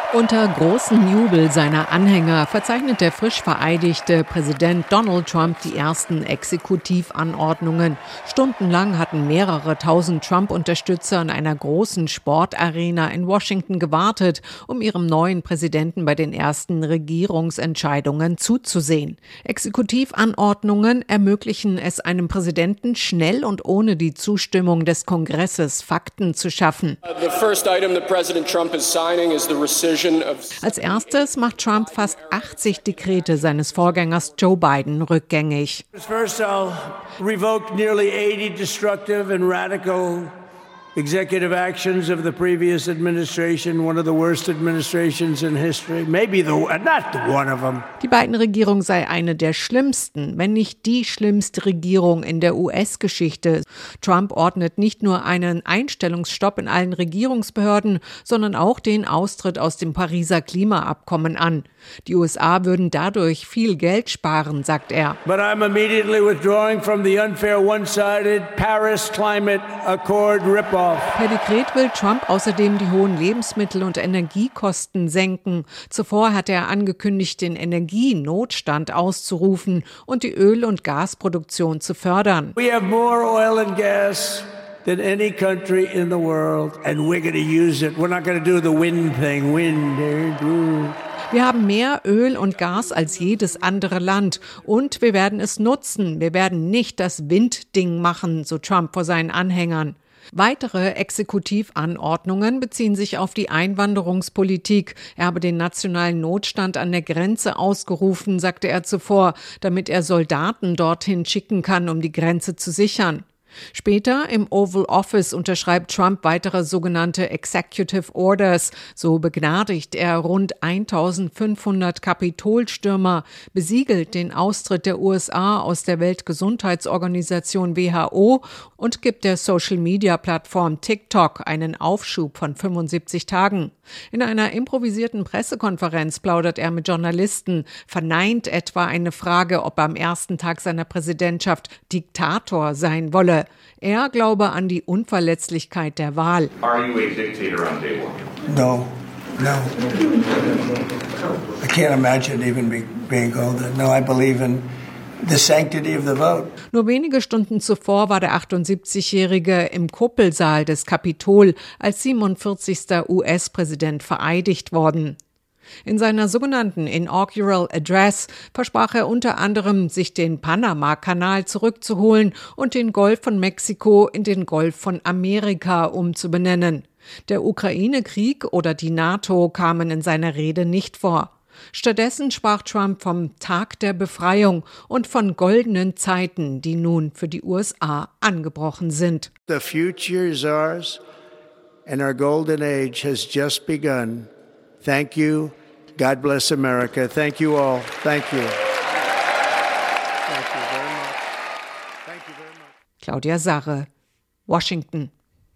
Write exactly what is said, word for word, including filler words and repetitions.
Unter großem Jubel seiner Anhänger verzeichnet der frisch vereidigte Präsident Donald Trump die ersten Exekutivanordnungen. Stundenlang hatten mehrere tausend Trump-Unterstützer in einer großen Sportarena in Washington gewartet, um ihrem neuen Präsidenten bei den ersten Regierungsentscheidungen zuzusehen. Exekutivanordnungen ermöglichen es einem Präsidenten, schnell und ohne die Zustimmung des Kongresses Fakten zu schaffen. The first item that President Trump is signing is the rescission. Als erstes macht Trump fast achtzig Dekrete seines Vorgängers Joe Biden rückgängig. First, I'll revoke nearly eighty destructive and radical executive actions of the previous administration, one of the worst administrations in history, maybe the not the one of them. Die Biden-Regierung sei eine der schlimmsten, wenn nicht die schlimmste Regierung in der U S-Geschichte. Trump ordnet nicht nur einen Einstellungsstopp in allen Regierungsbehörden, sondern auch den Austritt aus dem Pariser Klimaabkommen an. Die U S A würden dadurch viel Geld sparen, sagt er. But I'm immediately withdrawing from the unfair one-sided Paris Climate Accord ripoff. Per Dekret will Trump außerdem die hohen Lebensmittel- und Energiekosten senken. Zuvor hat er angekündigt, den Energienotstand auszurufen und die Öl- und Gasproduktion zu fördern. We have more oil and gas than any country in the world, and we're going to use it. We're not going to do the wind thing. Wind. Wir haben mehr Öl und Gas als jedes andere Land und wir werden es nutzen. Wir werden nicht das Windding machen, so Trump vor seinen Anhängern. Weitere Exekutivanordnungen beziehen sich auf die Einwanderungspolitik. Er habe den nationalen Notstand an der Grenze ausgerufen, sagte er zuvor, damit er Soldaten dorthin schicken kann, um die Grenze zu sichern. Später im Oval Office unterschreibt Trump weitere sogenannte Executive Orders. So begnadigt er rund eintausendfünfhundert Kapitolstürmer, besiegelt den Austritt der U S A aus der Weltgesundheitsorganisation W H O und gibt der Social-Media-Plattform TikTok einen Aufschub von fünfundsiebzig Tagen. In einer improvisierten Pressekonferenz plaudert er mit Journalisten, verneint etwa eine Frage, ob er am ersten Tag seiner Präsidentschaft Diktator sein wolle. Er glaube an die Unverletzlichkeit der Wahl. Are you a dictator on day one? No, no. I can't imagine even be, being called that. No, I believe in the sanctity of the vote. Nur wenige Stunden zuvor war der achtundsiebzigjährige im Kuppelsaal des Kapitol als siebenundvierzigster U S-Präsident vereidigt worden. In seiner sogenannten Inaugural Address versprach er unter anderem, sich den Panama-Kanal zurückzuholen und den Golf von Mexiko in den Golf von Amerika umzubenennen. Der Ukraine-Krieg oder die NATO kamen in seiner Rede nicht vor. Stattdessen sprach Trump vom Tag der Befreiung und von goldenen Zeiten, die nun für die U S A angebrochen sind. The future is ours and our golden age has just begun. Thank you. God bless America. Thank you all. Thank you. Thank you very much. Thank you very much. Claudia Sarre, Washington.